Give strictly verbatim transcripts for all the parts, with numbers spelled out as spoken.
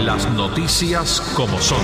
Las noticias como son.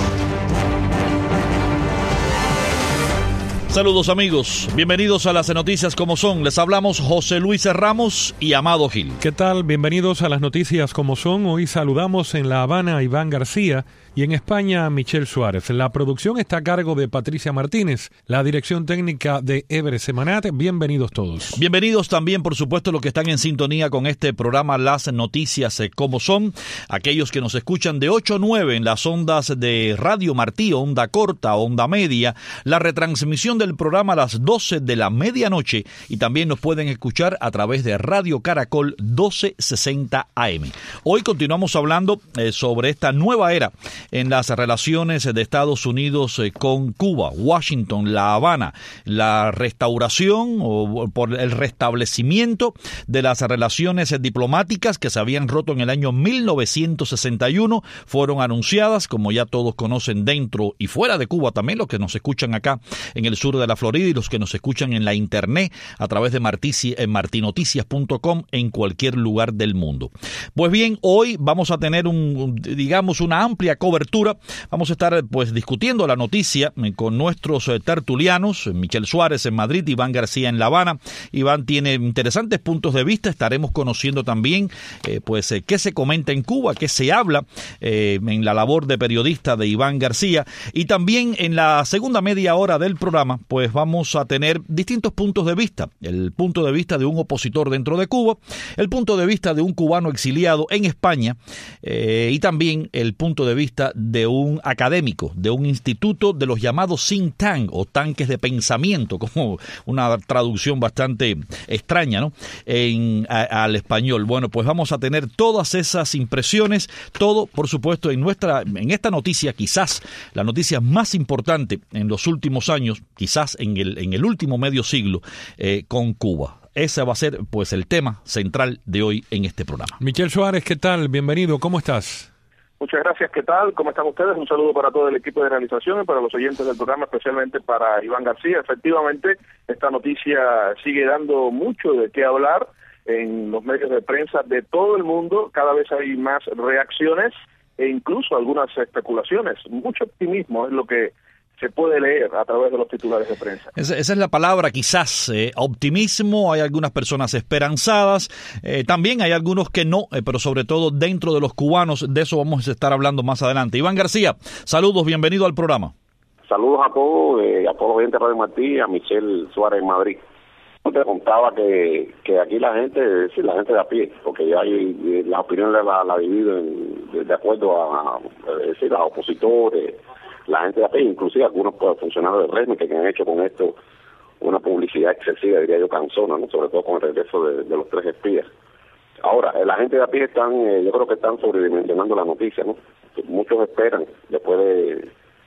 Saludos amigos, bienvenidos a las noticias como son. Les hablamos José Luis Ramos y Amado Gil. ¿Qué tal? Bienvenidos a las noticias como son. Hoy saludamos en La Habana a Iván García y en España a Michelle Suárez. La producción está a cargo de Patricia Martínez, la dirección técnica de Ebre Semanat. Bienvenidos todos. Bienvenidos también, por supuesto, los que están en sintonía con este programa Las Noticias como son. Aquellos que nos escuchan de ocho a nueve en las ondas de Radio Martí, onda corta, onda media, la retransmisión del programa a las doce de la medianoche, y también nos pueden escuchar a través de Radio Caracol doce sesenta A M. Hoy continuamos hablando eh, sobre esta nueva era en las relaciones de Estados Unidos eh, con Cuba, Washington, La Habana, la restauración o por el restablecimiento de las relaciones diplomáticas que se habían roto en el año mil novecientos sesenta y uno, fueron anunciadas, como ya todos conocen, dentro y fuera de Cuba, también los que nos escuchan acá en el sur de la Florida y los que nos escuchan en la internet a través de martici, en martinoticias punto com en cualquier lugar del mundo. Pues bien, hoy vamos a tener un, digamos, una amplia cobertura. Vamos a estar pues discutiendo la noticia con nuestros tertulianos, Michelle Suárez en Madrid, Iván García en La Habana. Iván tiene interesantes puntos de vista. Estaremos conociendo también eh, pues eh, qué se comenta en Cuba, qué se habla eh, en la labor de periodista de Iván García, y también en la segunda media hora del programa pues vamos a tener distintos puntos de vista. El punto de vista de un opositor dentro de Cuba, el punto de vista de un cubano exiliado en España eh, y también el punto de vista de un académico, de un instituto de los llamados think tank o tanques de pensamiento, como una traducción bastante extraña, ¿no? En, a, al español. Bueno, pues vamos a tener todas esas impresiones, todo, por supuesto, en nuestra, en esta noticia, quizás la noticia más importante en los últimos años, quizás en el, en el último medio siglo, eh, con Cuba. Ese va a ser pues el tema central de hoy en este programa. Michelle Suárez, ¿qué tal? Bienvenido, ¿cómo estás? Muchas gracias, ¿qué tal? ¿Cómo están ustedes? Un saludo para todo el equipo de realización y para los oyentes del programa, especialmente para Iván García. Efectivamente, esta noticia sigue dando mucho de qué hablar en los medios de prensa de todo el mundo. Cada vez hay más reacciones e incluso algunas especulaciones. Mucho optimismo es lo que se puede leer a través de los titulares de prensa. Esa, esa es la palabra, quizás, eh, optimismo. Hay algunas personas esperanzadas, eh, también hay algunos que no, eh, pero sobre todo dentro de los cubanos. De eso vamos a estar hablando más adelante. Iván García, saludos, bienvenido al programa. Saludos a todos, eh, a todos los oyentes de Radio Martí, a Michelle Suárez en Madrid. Yo te contaba que, que aquí la gente, sí, la gente de a pie, porque ya hay, las opiniones la, la dividen de, de acuerdo a, a decir, a opositores, la gente de a pie, inclusive algunos funcionarios del régimen que han hecho con esto una publicidad excesiva, diría yo, cansona, ¿no? Sobre todo con el regreso de, de los tres espías. Ahora, la gente de a pie están, eh, yo creo que están sobredimensionando la noticia, ¿no? Muchos esperan, después de,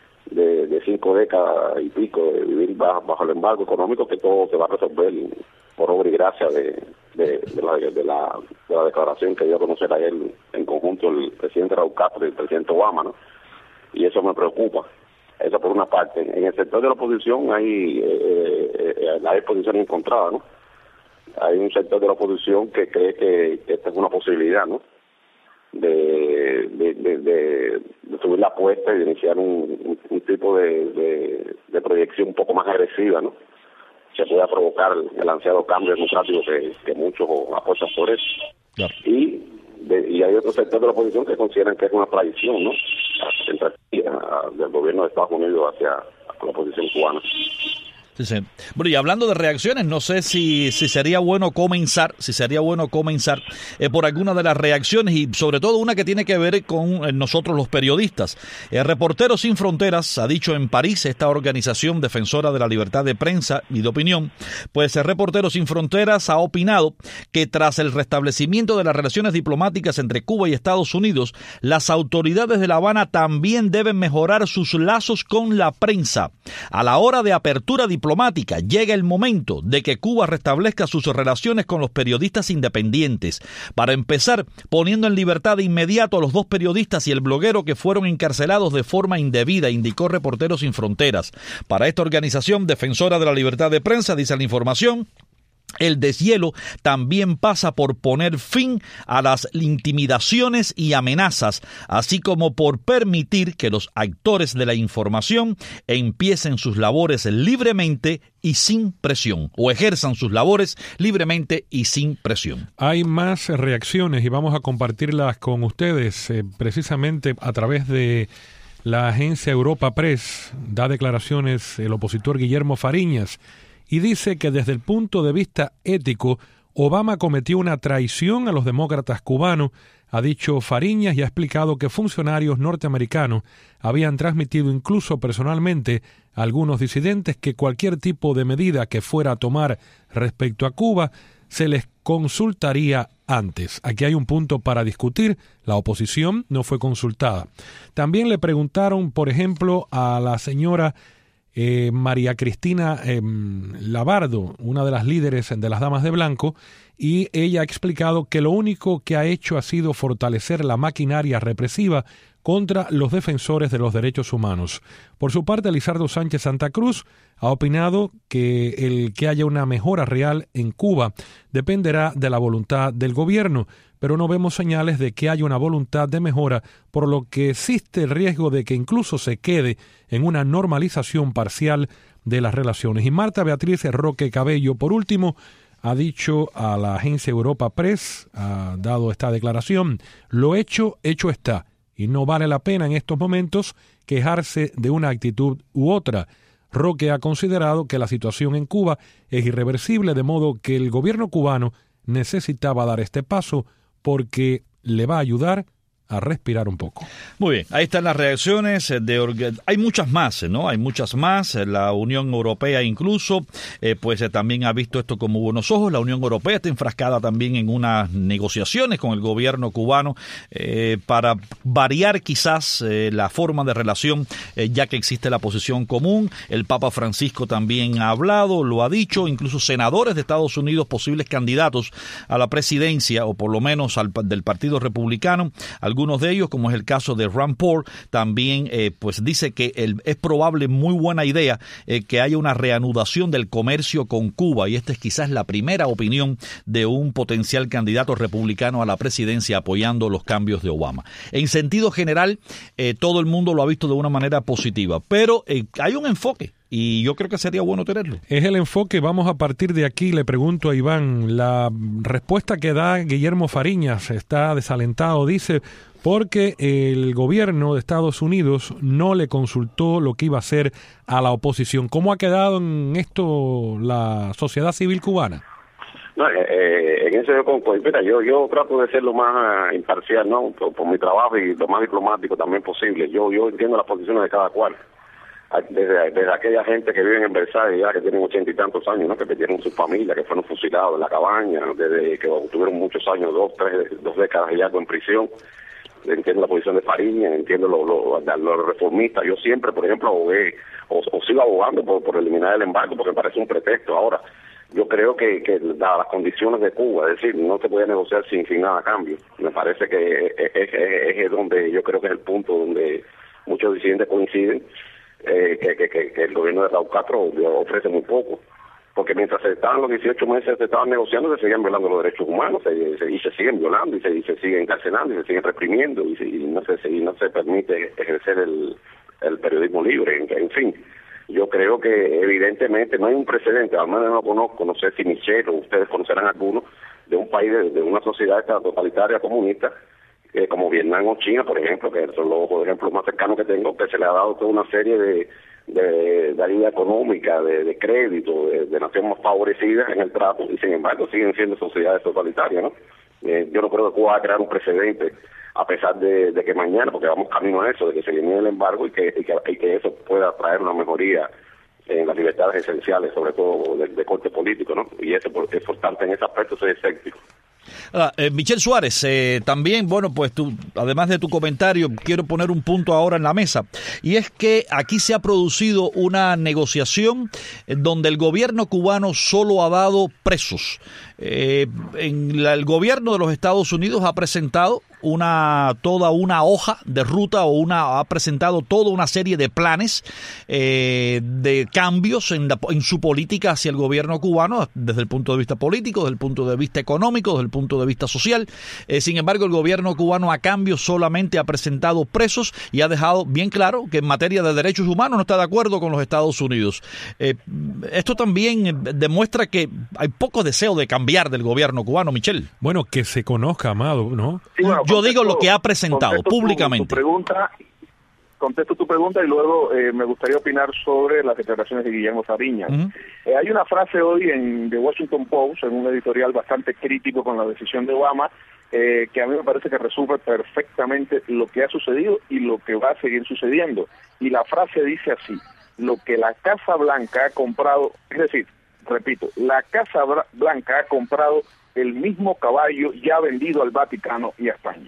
de, de cinco décadas y pico de vivir bajo, bajo el embargo económico, que todo se va a resolver por obra y gracia de, de, de, la, de, la, de la declaración que dio a conocer ayer en conjunto el presidente Raúl Castro y el presidente Obama, ¿no? Y eso me preocupa. Eso por una parte. En el sector de la oposición hay, eh, eh, hay posiciones encontradas, ¿no? Hay un sector de la oposición que cree que, que esta es una posibilidad, ¿no? De, de, de, de, de subir la apuesta y de iniciar un, un, un tipo de, de, de proyección un poco más agresiva, ¿no? Que pueda provocar el ansiado cambio democrático que, que muchos apuestan por eso. Claro. Y De, y hay otro sector de la oposición que consideran que es una traición, ¿no? Del gobierno de Estados Unidos hacia la oposición cubana. Sí, sí. Bueno, y hablando de reacciones, no sé si, si sería bueno comenzar, si sería bueno comenzar eh, por alguna de las reacciones y sobre todo una que tiene que ver con eh, nosotros los periodistas. Eh, Reporteros Sin Fronteras ha dicho en París, esta organización defensora de la libertad de prensa y de opinión, pues eh, Reporteros Sin Fronteras ha opinado que tras el restablecimiento de las relaciones diplomáticas entre Cuba y Estados Unidos, las autoridades de La Habana también deben mejorar sus lazos con la prensa. A la hora de apertura diplomática, diplomática, llega el momento de que Cuba restablezca sus relaciones con los periodistas independientes. Para empezar, poniendo en libertad de inmediato a los dos periodistas y el bloguero que fueron encarcelados de forma indebida, indicó Reporteros Sin Fronteras. Para esta organización defensora de la libertad de prensa, dice la información, El deshielo también pasa por poner fin a las intimidaciones y amenazas, así como por permitir que los actores de la información empiecen sus labores libremente y sin presión, o ejerzan sus labores libremente y sin presión. Hay más reacciones y vamos a compartirlas con ustedes eh, precisamente a través de la agencia Europa Press. Da declaraciones el opositor Guillermo Fariñas y dice que desde el punto de vista ético, Obama cometió una traición a los demócratas cubanos, ha dicho Fariñas, y ha explicado que funcionarios norteamericanos habían transmitido incluso personalmente a algunos disidentes que cualquier tipo de medida que fuera a tomar respecto a Cuba se les consultaría antes. Aquí hay un punto para discutir. La oposición no fue consultada. También le preguntaron, por ejemplo, a la señora Eh, María Cristina eh, Labardo, una de las líderes de las Damas de Blanco, y ella ha explicado que lo único que ha hecho ha sido fortalecer la maquinaria represiva contra los defensores de los derechos humanos. Por su parte, Lizardo Sánchez Santa Cruz ha opinado que el que haya una mejora real en Cuba dependerá de la voluntad del gobierno, pero no vemos señales de que haya una voluntad de mejora, por lo que existe el riesgo de que incluso se quede en una normalización parcial de las relaciones. Y Marta Beatriz Roque Cabello, por último, ha dicho a la agencia Europa Press, ha dado esta declaración: lo hecho, hecho está, y no vale la pena en estos momentos quejarse de una actitud u otra. Roque ha considerado que la situación en Cuba es irreversible, de modo que el gobierno cubano necesitaba dar este paso porque le va a ayudar a respirar un poco. Muy bien, ahí están las reacciones. De, hay muchas más, ¿no? Hay muchas más. La Unión Europea incluso, eh, pues eh, también ha visto esto como buenos ojos. La Unión Europea está enfrascada también en unas negociaciones con el gobierno cubano eh, para variar quizás eh, la forma de relación, eh, ya que existe la posición común. El Papa Francisco también ha hablado, lo ha dicho, incluso senadores de Estados Unidos, posibles candidatos a la presidencia, o por lo menos al, del Partido Republicano. Algunos de ellos, como es el caso de Rand Paul, también eh, pues dice que el, es probable, muy buena idea, eh, que haya una reanudación del comercio con Cuba, y esta es quizás la primera opinión de un potencial candidato republicano a la presidencia apoyando los cambios de Obama. En sentido general, eh, todo el mundo lo ha visto de una manera positiva, pero eh, hay un enfoque. Y yo creo que sería bueno tenerlo. Es el enfoque. Vamos a partir de aquí. Le pregunto a Iván, la respuesta que da Guillermo Fariñas está desalentado, dice, porque el gobierno de Estados Unidos no le consultó lo que iba a hacer a la oposición. ¿Cómo ha quedado en esto la sociedad civil cubana? No, eh, en eso yo concuerdo. Mira, yo yo trato de ser lo más imparcial, ¿no? Por, por mi trabajo, y lo más diplomático también posible. Yo yo entiendo las posiciones de cada cual. Desde, desde aquella gente que vive en Versalles, ya que tienen ochenta y tantos años, ¿no? Que perdieron su familia, que fueron fusilados en la cabaña, desde que tuvieron muchos años, dos, tres, dos décadas y algo en prisión. Entiendo la posición de Fariñas, entiendo los lo, lo, lo reformistas. Yo siempre, por ejemplo, abogué, o, o sigo abogando por, por eliminar el embargo, porque me parece un pretexto. Ahora, yo creo que, que dadas las condiciones de Cuba, es decir, no se puede negociar sin, sin nada a cambio. Me parece que es, es, es, es donde yo creo que es el punto donde muchos disidentes coinciden. Eh, que, que, que, que el gobierno de Raúl Castro ofrece muy poco, porque mientras se estaban los dieciocho meses se estaban negociando, se seguían violando los derechos humanos, se, se, y se siguen violando, y se, y se siguen encarcelando, y se siguen reprimiendo, y, se, y no se y no se permite ejercer el, el periodismo libre, en, en fin. Yo creo que evidentemente no hay un precedente, al menos no conozco, no sé si Michelle o ustedes conocerán alguno, de un país, de, de una sociedad totalitaria comunista, Eh, como Vietnam o China, por ejemplo, que son los ejemplos más cercanos que tengo, que se le ha dado toda una serie de, de, de ayuda económica, de, de crédito, de, de naciones más favorecidas en el trato, y sin embargo siguen siendo sociedades totalitarias, ¿no? Eh, yo no creo que Cuba va a crear un precedente, a pesar de, de que mañana, porque vamos camino a eso, de que se elimine el embargo, y que, y que, y que eso pueda traer una mejoría en las libertades esenciales, sobre todo de, de corte político, ¿no? Y eso es importante en ese aspecto, soy escéptico. Ah, eh, Michelle Suárez, eh, también, bueno, pues tú, además de tu comentario, quiero poner un punto ahora en la mesa, y es que aquí se ha producido una negociación donde el gobierno cubano solo ha dado presos. Eh, en la, el gobierno de los Estados Unidos ha presentado una toda una hoja de ruta o una ha presentado toda una serie de planes eh, de cambios en, la, en su política hacia el gobierno cubano, desde el punto de vista político, desde el punto de vista económico, desde el punto de vista social. Eh, sin embargo, el gobierno cubano a cambio solamente ha presentado presos y ha dejado bien claro que en materia de derechos humanos no está de acuerdo con los Estados Unidos. Eh, esto también demuestra que hay poco deseo de cambiar del gobierno cubano, Michel. Bueno, que se conozca, Amado, ¿no? Sí, bueno, Yo contesto, digo lo que ha presentado públicamente. Tu, tu pregunta, contesto tu pregunta y luego eh, me gustaría opinar sobre las declaraciones de Guillermo Fariñas. Uh-huh. Eh, hay una frase hoy en The Washington Post, en un editorial bastante crítico con la decisión de Obama, eh, que a mí me parece que resume perfectamente lo que ha sucedido y lo que va a seguir sucediendo. Y la frase dice así: lo que la Casa Blanca ha comprado, es decir, repito, la Casa Blanca ha comprado el mismo caballo ya vendido al Vaticano y a España.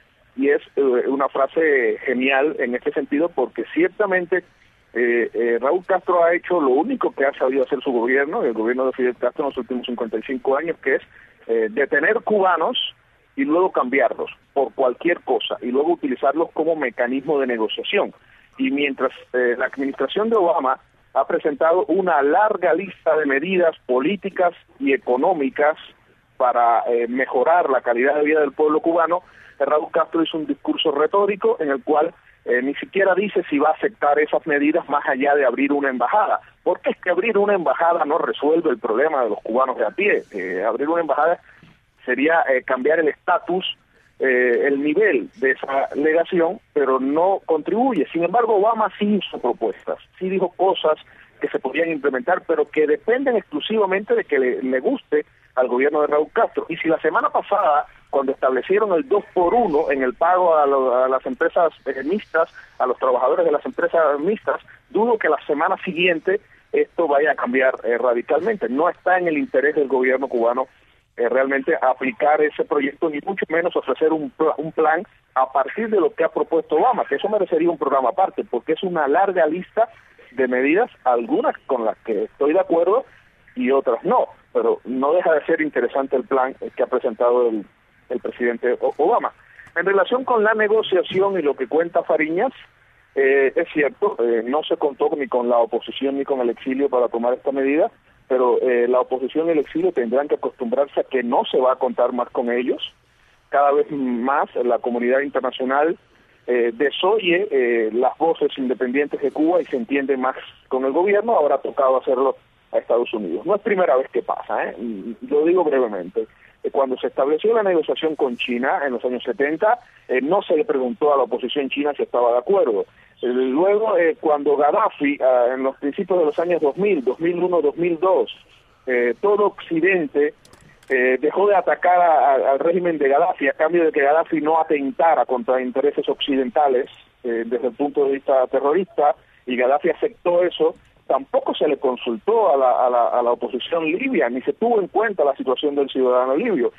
Y es eh, una frase genial en este sentido, porque ciertamente eh, eh, Raúl Castro ha hecho lo único que ha sabido hacer su gobierno, el gobierno de Fidel Castro en los últimos cincuenta y cinco años, que es eh, detener cubanos y luego cambiarlos por cualquier cosa, y luego utilizarlos como mecanismo de negociación. Y mientras eh, la administración de Obama ha presentado una larga lista de medidas políticas y económicas para eh, mejorar la calidad de vida del pueblo cubano, Raúl Castro hizo un discurso retórico en el cual eh, ni siquiera dice si va a aceptar esas medidas más allá de abrir una embajada, porque es que abrir una embajada no resuelve el problema de los cubanos de a pie. Eh, abrir una embajada sería eh, cambiar el estatus, eh, el nivel de esa legación, pero no contribuye. Sin embargo, Obama sí hizo propuestas, sí dijo cosas que se podían implementar, pero que dependen exclusivamente de que le, le guste al gobierno de Raúl Castro. Y si la semana pasada, cuando establecieron el dos por uno en el pago a, lo, a las empresas eh, mixtas, a los trabajadores de las empresas mixtas, dudo que la semana siguiente esto vaya a cambiar eh, radicalmente. No está en el interés del gobierno cubano eh, realmente aplicar ese proyecto, ni mucho menos ofrecer un, pl- un plan a partir de lo que ha propuesto Obama, que eso merecería un programa aparte, porque es una larga lista de medidas, algunas con las que estoy de acuerdo y otras no, pero no deja de ser interesante el plan que ha presentado el, el presidente Obama. En relación con la negociación y lo que cuenta Fariñas, eh, es cierto, eh, no se contó ni con la oposición ni con el exilio para tomar esta medida, pero eh, la oposición y el exilio tendrán que acostumbrarse a que no se va a contar más con ellos. Cada vez más la comunidad internacional Eh, desoye eh, las voces independientes de Cuba y se entiende más con el gobierno. Ahora ha tocado hacerlo a Estados Unidos. No es primera vez que pasa, ¿eh? Lo digo brevemente. Eh, cuando se estableció la negociación con China en los años setenta, eh, no se le preguntó a la oposición china si estaba de acuerdo. Eh, luego, eh, cuando Gaddafi, eh, en los principios de los años dos mil, dos mil uno, dos mil dos, eh, todo Occidente Eh, dejó de atacar a, a, al régimen de Gaddafi a cambio de que Gaddafi no atentara contra intereses occidentales eh, desde el punto de vista terrorista, y Gaddafi aceptó eso. Tampoco se le consultó a la, a la, a la oposición libia, ni se tuvo en cuenta la situación del ciudadano libio.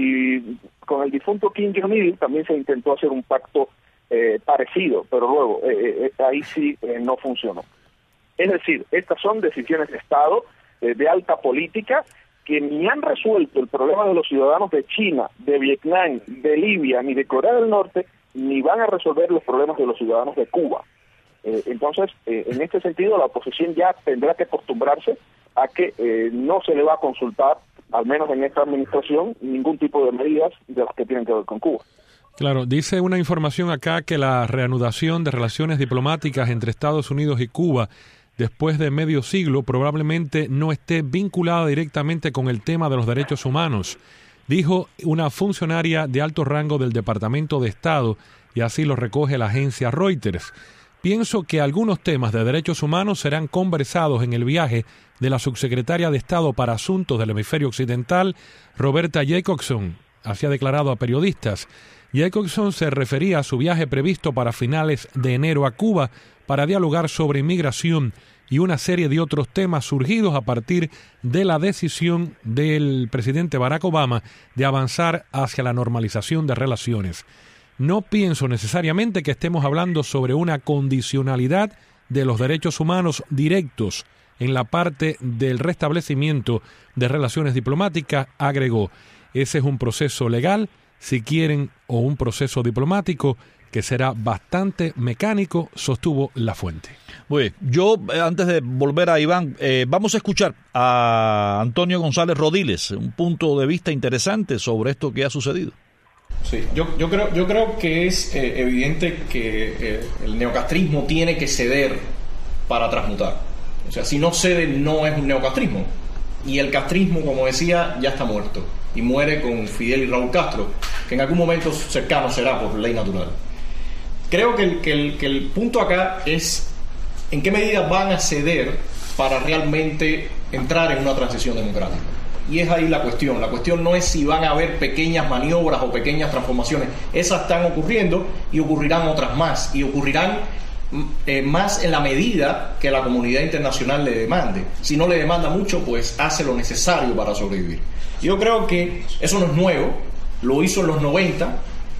Y con el difunto Kim Jong-il también se intentó hacer un pacto eh, parecido, pero luego eh, eh, ahí sí eh, no funcionó. Es decir, estas son decisiones de Estado eh, de alta política, que ni han resuelto el problema de los ciudadanos de China, de Vietnam, de Libia, ni de Corea del Norte, ni van a resolver los problemas de los ciudadanos de Cuba. Eh, entonces, eh, en este sentido, la oposición ya tendrá que acostumbrarse a que eh, no se le va a consultar, al menos en esta administración, ningún tipo de medidas de las que tienen que ver con Cuba. Claro, dice una información acá que la reanudación de relaciones diplomáticas entre Estados Unidos y Cuba después de medio siglo probablemente no esté vinculada directamente con el tema de los derechos humanos, dijo una funcionaria de alto rango del Departamento de Estado, y así lo recoge la agencia Reuters. Pienso que algunos temas de derechos humanos serán conversados en el viaje de la subsecretaria de Estado para Asuntos del Hemisferio Occidental, Roberta Jacobson, así ha declarado a periodistas. Jacobson se refería a su viaje previsto para finales de enero a Cuba para dialogar sobre inmigración y una serie de otros temas surgidos a partir de la decisión del presidente Barack Obama de avanzar hacia la normalización de relaciones. No pienso necesariamente que estemos hablando sobre una condicionalidad de los derechos humanos directos en la parte del restablecimiento de relaciones diplomáticas, agregó. Ese es un proceso legal. si quieren, o un proceso diplomático que será bastante mecánico, sostuvo Lafuente. Bueno, yo eh, antes de volver a Iván, eh, vamos a escuchar a Antonio González Rodiles, un punto de vista interesante sobre esto que ha sucedido. Sí, yo, yo creo yo creo que es eh, evidente que eh, el neocastrismo tiene que ceder para transmutar. O sea, si no cede, no es un neocastrismo. Y el castrismo, como decía, ya está muerto. Y muere con Fidel y Raúl Castro, que en algún momento cercano será por ley natural. Creo que el, que el, que el punto acá es en qué medida van a ceder para realmente entrar en una transición democrática. Y es ahí la cuestión. La cuestión no es si van a haber pequeñas maniobras o pequeñas transformaciones. Esas están ocurriendo y ocurrirán otras más. Y ocurrirán eh, más en la medida que la comunidad internacional le demande. Si no le demanda mucho, pues hace lo necesario para sobrevivir. Yo creo que eso no es nuevo. Lo hizo en los noventa.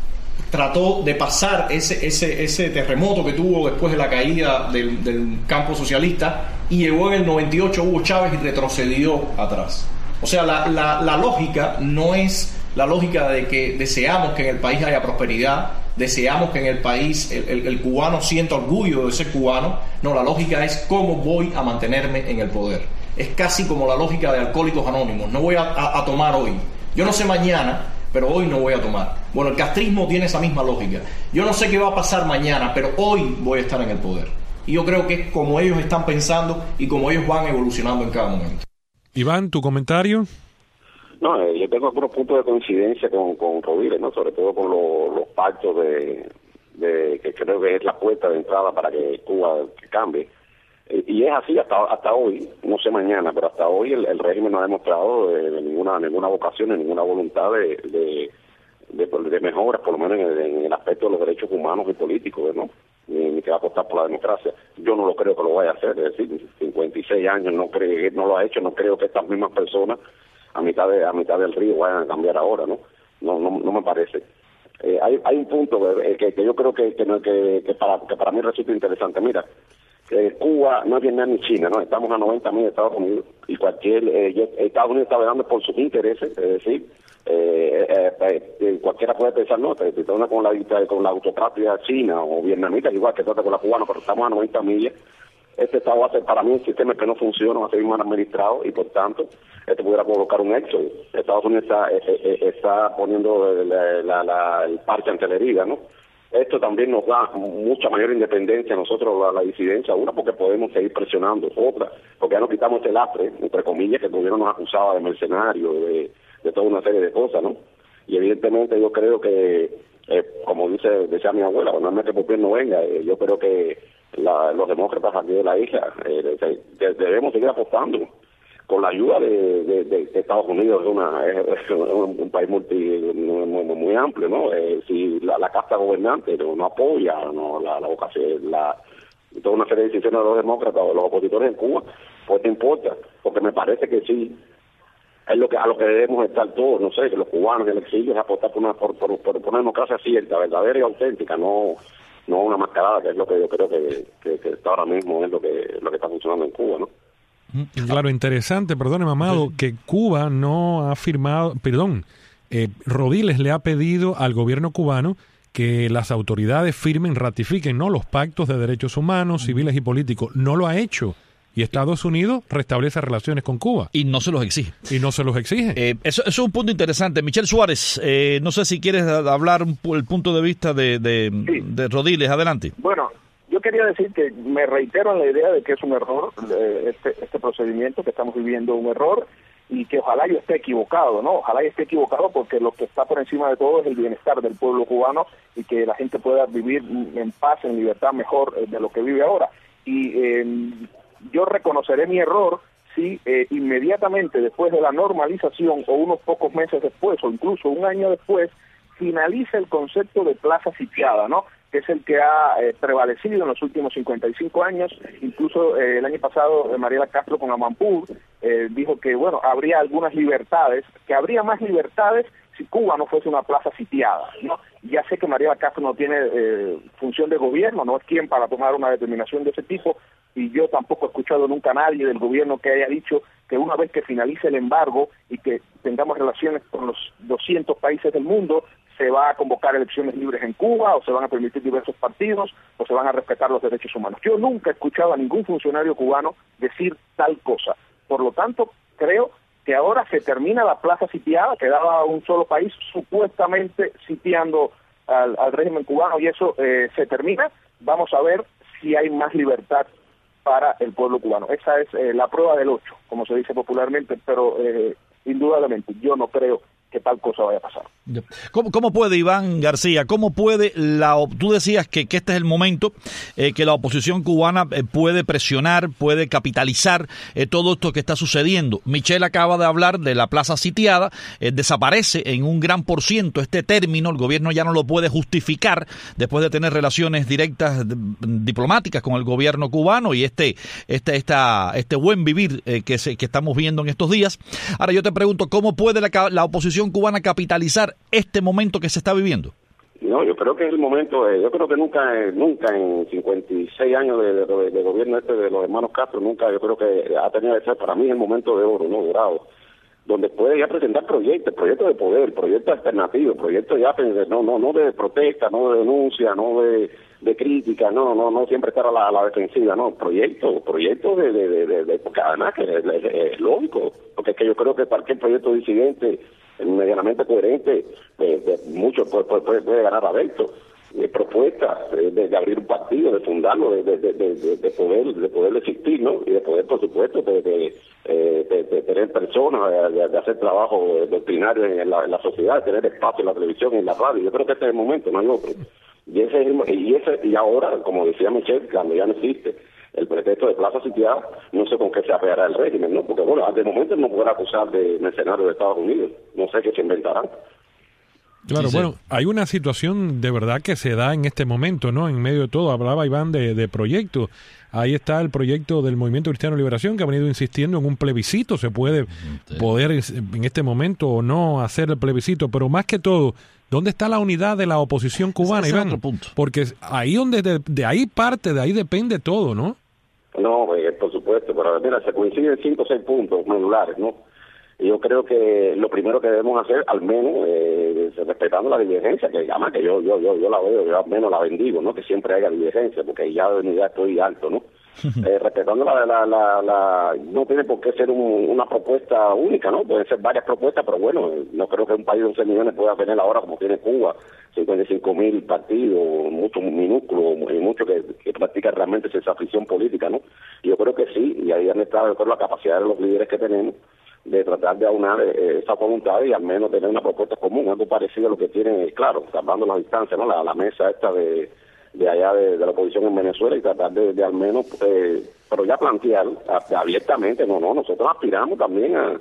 Trató de pasar ese, ese, ese terremoto que tuvo después de la caída del, del campo socialista y llegó en el noventa y ocho Hugo Chávez y retrocedió atrás. O sea, la, la, la lógica no es la lógica de que deseamos que en el país haya prosperidad, deseamos que en el país el, el, el cubano sienta orgullo de ser cubano. No, la lógica es cómo voy a mantenerme en el poder. Es casi como la lógica de Alcohólicos Anónimos. No voy a, a, a tomar hoy. Yo no sé mañana, pero hoy no voy a tomar. Bueno, el castrismo tiene esa misma lógica. Yo no sé qué va a pasar mañana, pero hoy voy a estar en el poder. Y yo creo que es como ellos están pensando y como ellos van evolucionando en cada momento. Iván, ¿tu comentario? No, eh, yo tengo algunos puntos de coincidencia con, con Rodiles, ¿no? Sobre todo con lo, los pactos de, de que creo que es la puerta de entrada para que Cuba que cambie. Eh, y es así hasta hasta hoy, no sé mañana, pero hasta hoy el, el régimen no ha demostrado de, de ninguna ninguna vocación, ni ninguna voluntad de, de, de, de mejoras, por lo menos en el, en el aspecto de los derechos humanos y políticos, ¿no? Ni, ni que va a apostar por la democracia. Yo no lo creo que lo vaya a hacer, es decir, cincuenta y seis años no creo, no lo ha hecho, no creo que estas mismas personas a mitad de a mitad del río vayan a cambiar ahora, ¿no? No no, no me parece. Eh, hay hay un punto eh, que, que yo creo que que, que, que para que para mí resulta interesante. Mira, eh, Cuba no es Vietnam ni China, ¿no? Estamos a noventa mil de Estados Unidos y cualquier eh, Estados Unidos está velando por sus intereses, es decir, Eh, eh, eh, cualquiera puede pensar, no, te, te con la con la autocracia china o vietnamita, igual que trata con la cubana, pero estamos a noventa millas. Este Estado va a ser para mí un sistema que no funciona, va a ser mal administrado y por tanto este pudiera provocar un éxodo. Estados Unidos está, eh, eh, está poniendo la, la, la, el parche ante la herida, ¿no? Esto también nos da mucha mayor independencia a nosotros, la, la disidencia, una porque podemos seguir presionando, otra porque ya nos quitamos este lastre, entre comillas, que el gobierno nos acusaba de mercenarios, de de toda una serie de cosas, ¿no? Y evidentemente yo creo que, eh, como dice decía mi abuela, cuando no es que por bien no venga, eh, yo creo que la, los demócratas aquí de la isla eh, de, de, debemos seguir apostando con la ayuda de, de, de, de Estados Unidos, es, una, es, es un, un país multi, muy, muy, muy amplio, ¿no? Eh, si la, la casta gobernante no, no apoya no la, la vocación, la toda una serie de decisiones de los demócratas o de los opositores en Cuba, pues te importa, porque me parece que sí es lo que a lo que debemos estar todos, no sé, que los cubanos en el exilio es apostar por una por, por, por una democracia cierta, verdadera y auténtica, no no una mascarada, que es lo que yo creo que, que, que ahora mismo es lo que lo que está funcionando en Cuba, ¿no? Claro, interesante, perdóneme, Amado, que Cuba no ha firmado, perdón, eh, Rodiles le ha pedido al gobierno cubano que las autoridades firmen, ratifiquen, ¿no?, los pactos de derechos humanos, civiles y políticos. No lo ha hecho. Y Estados Unidos restablece relaciones con Cuba. Y no se los exige. Y no se los exige. Eh, eso, eso es un punto interesante. Michel Suárez, eh, no sé si quieres hablar un, el punto de vista de, de, sí. de Rodiles. Adelante. Bueno, yo quería decir que me reitero en la idea de que es un error, eh, este, este procedimiento que estamos viviendo, un error, y que ojalá yo esté equivocado, ¿no? Ojalá yo esté equivocado porque lo que está por encima de todo es el bienestar del pueblo cubano y que la gente pueda vivir en paz, en libertad, mejor de lo que vive ahora. Y eh, yo reconoceré mi error si eh, inmediatamente después de la normalización o unos pocos meses después o incluso un año después finaliza el concepto de plaza sitiada, ¿no?, que es el que ha eh, prevalecido en los últimos cincuenta y cinco años. Incluso eh, el año pasado eh, Mariela Castro con Amampur eh, dijo que, bueno, habría algunas libertades, que habría más libertades si Cuba no fuese una plaza sitiada, ¿no? Ya sé que Mariela Castro no tiene eh, función de gobierno, no es quien para tomar una determinación de ese tipo, y yo tampoco he escuchado nunca a nadie del gobierno que haya dicho que una vez que finalice el embargo y que tengamos relaciones con los doscientos países del mundo, se va a convocar elecciones libres en Cuba, o se van a permitir diversos partidos, o se van a respetar los derechos humanos. Yo nunca he escuchado a ningún funcionario cubano decir tal cosa. Por lo tanto, creo que ahora se termina la plaza sitiada, quedaba un solo país supuestamente sitiando al, al régimen cubano, y eso eh, se termina. Vamos a ver si hay más libertad para el pueblo cubano. Esa es eh, la prueba del ocho, como se dice popularmente, pero eh, indudablemente yo no creo que tal cosa vaya a pasar. ¿Cómo, cómo puede, Iván García, cómo puede la... Tú decías que, que este es el momento eh, que la oposición cubana eh, puede presionar, puede capitalizar eh, todo esto que está sucediendo. Michel acaba de hablar de la plaza sitiada, eh, desaparece en un gran por ciento este término, el gobierno ya no lo puede justificar después de tener relaciones directas de, diplomáticas con el gobierno cubano y este este esta, este buen vivir eh, que, se, que estamos viendo en estos días. Ahora yo te pregunto, ¿cómo puede la, la oposición cubana capitalizar este momento que se está viviendo? No, yo creo que es el momento, eh, yo creo que nunca eh, nunca en cincuenta y seis años de, de, de gobierno este de los hermanos Castro, nunca yo creo que ha tenido que ser para mí el momento de oro, no dorado, donde puede ya presentar proyectos, proyectos de poder, proyectos alternativos, proyectos ya no no no de protesta, no de denuncia, no de, de crítica, no no no siempre estar a la, a la defensiva, no, proyectos, proyectos de, de, de, de, de porque además que es, es, es lógico, porque es que yo creo que cualquier proyecto disidente medianamente coherente, de, de mucho puede, puede, puede ganar adeptos, de propuestas de, de abrir un partido, de fundarlo, de, de, de, de, de poder de poder existir, ¿no? Y de poder, por supuesto, de, de, de, de, de tener personas, de, de hacer trabajo doctrinario en la, en la sociedad, de tener espacio en la televisión y en la radio. Yo creo que este es el momento, no hay otro. Y ese es el, y ese y ahora, como decía Michel, cuando ya no existe el pretexto de plaza sitiada, no sé con qué se apegará el régimen, ¿no? Porque, bueno, de momento no podrá acusar de mercenarios de Estados Unidos. No sé qué se inventarán. Claro, sí, bueno, sí. Hay una situación de verdad que se da en este momento, ¿no? En medio de todo, hablaba Iván de, de proyectos. Ahí está el proyecto del Movimiento Cristiano de Liberación, que ha venido insistiendo en un plebiscito. Se puede sí. poder en este momento o no hacer el plebiscito, pero más que todo, ¿dónde está la unidad de la oposición cubana, Iván? Otro punto. Porque ahí donde de, de ahí parte, de ahí depende todo, ¿no? No, eh, por supuesto, pero mira, se coinciden cinco o seis puntos medulares, ¿no? Y yo creo que lo primero que debemos hacer, al menos, eh, respetando la divergencia, que además que yo yo yo yo la veo, yo al menos la bendigo, ¿no? Que siempre haya divergencia, porque ya de unidad estoy alto, ¿no? eh, respetando la, la, la, la... No tiene por qué ser un, una propuesta única, ¿no? Pueden ser varias propuestas, pero bueno, no creo que un país de once millones pueda tener ahora, como tiene Cuba, cincuenta y cinco mil partidos, muchos minúsculos, y muchos que, que practican realmente esa afición política, ¿no? Y yo creo que sí, y ahí han estado con la capacidad de los líderes que tenemos, de tratar de aunar eh, esa voluntad y al menos tener una propuesta común, algo parecido a lo que tienen, claro, salvando la distancia, ¿no? La, la mesa esta de, de allá de, de la oposición en Venezuela y tratar de, de al menos, eh, pero ya plantear a, abiertamente, no, no, nosotros aspiramos también a,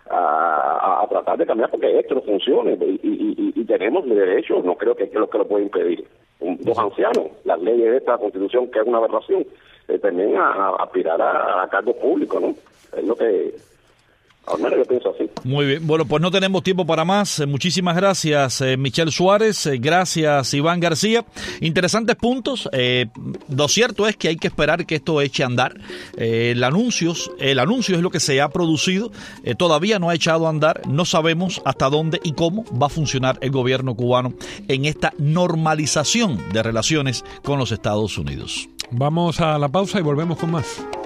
a, a tratar de cambiar porque esto no funcione y, y, y, y tenemos derechos, no creo que es lo que lo puede impedir. Un, dos ancianos, las leyes de esta Constitución, que es una aberración, eh, también a, a aspirar a, a cargos públicos, ¿no? Es lo que... Al menos yo pienso así. Muy bien, bueno, pues no tenemos tiempo para más. Eh, muchísimas gracias, eh, Michel Suárez, eh, gracias, Iván García. Interesantes puntos. Eh, lo cierto es que hay que esperar que esto eche a andar. Eh, el, anuncios, el anuncio es lo que se ha producido, eh, todavía no ha echado a andar. No sabemos hasta dónde y cómo va a funcionar el gobierno cubano en esta normalización de relaciones con los Estados Unidos. Vamos a la pausa y volvemos con más.